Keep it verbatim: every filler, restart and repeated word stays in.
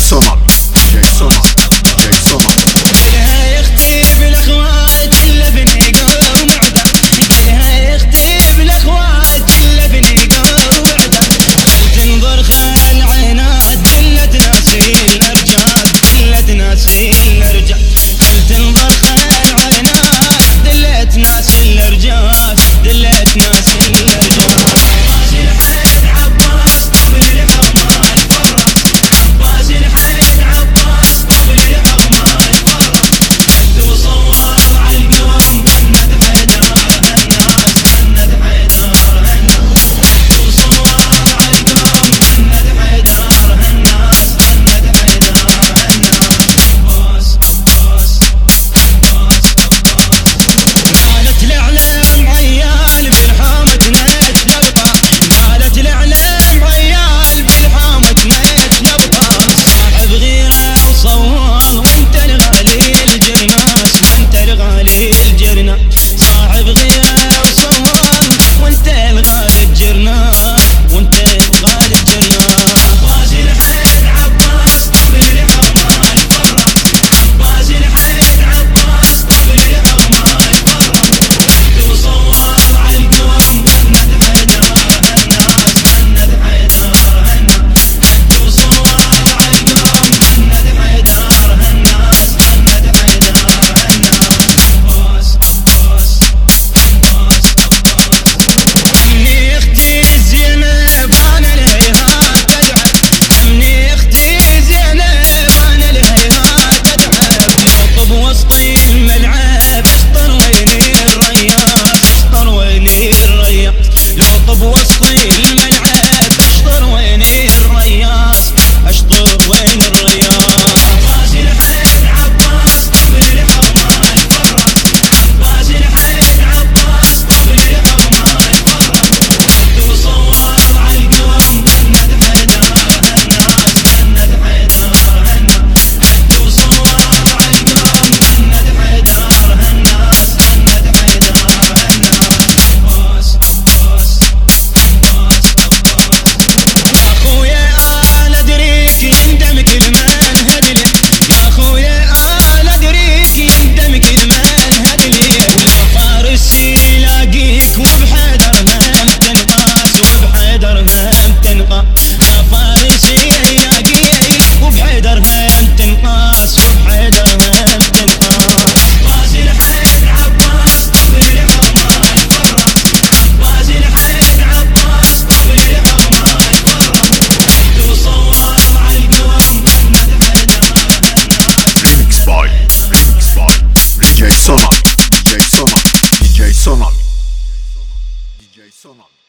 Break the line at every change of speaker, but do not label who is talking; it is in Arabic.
صنم دي جي صنم دي جي صنم
قالها يختي بالاخوات الا بنيقه ومعده، قالها يختي بالاخوات الا بنيقه ومعده، خل تنظر خل عينات دلت ناسي الارجال دلت ناسي الارجال، خل تنظر خل عينات دلت ناسي الارجال دلت ناسي الارجال. عباس الحين عباس طبل الحرمه الفره، عباس الحين عباس طبل الحرمه الفره، حد وصور عالقوم هند حيدر هالناس هند حيدر هالناس، حد وصور عالقوم هند حيدر هالناس هند حيدر هالناس. عباس عباس عباس عباس قالت الاعلام عيال بالحامة نتلبطه، قالت الاعلام عيال بالحامة نتلبطه، صاحب غيره وصوال وانت الغالي الجرناس وانت الغالي الجرناس، صاحب غيره وصوال وانت الغالي الجرناس وانت الغالي الجرناس. عباس الحين عباس طبل الحرمه الفره، عباس الحين عباس طبل الحرمه الفره، حد وصور عالقوم هند حيدر هالناس هند حيدر هالناس، حد وصور عالقوم هند حيدر هالناس هند حيدر هالناس. عباس عباس عباس عباس امني اختي زينب انا الهيهات تدعب، امني اختي زينب انا الهيهات تدعب، لطب وسطي الملعب اشطر ويني الرياض اشطر ويني الرياض، لطب وسطي الملعب اشطر ويني الرياض اشطر وين الرياض. عباس الحين عباس طبل الحرمه الفره، عباس الحين عباس طبل الحرمه الفره، حد وصور عالقوم هند حيدر هالناس هند حيدر هالناس، حد وصور عالقوم هند حيدر هالناس هند حيدر هالناس. عباس عباس عباس عباس يا خويا انا ادريك يندم كل من هدلي، يا خويا انا ادريك يندم كل من هدلي، لا فارسي يلاقيك وبحيدر هم تنقاس وبحيدر هم تنقاس، لا فارسي يلاقيك وبحيدر هم تنقاس وبحيدر هم تنقاس. عباس الحين عباس طبل الحرمه الفره، عباس الحين عباس طبل الحرمه الفره، حد وصور عالقوم هند حيدر هالناس.
ريمكس باي ريمكس باي دي جي صنم دي جي صنم دي جي صنم دي جي صنم.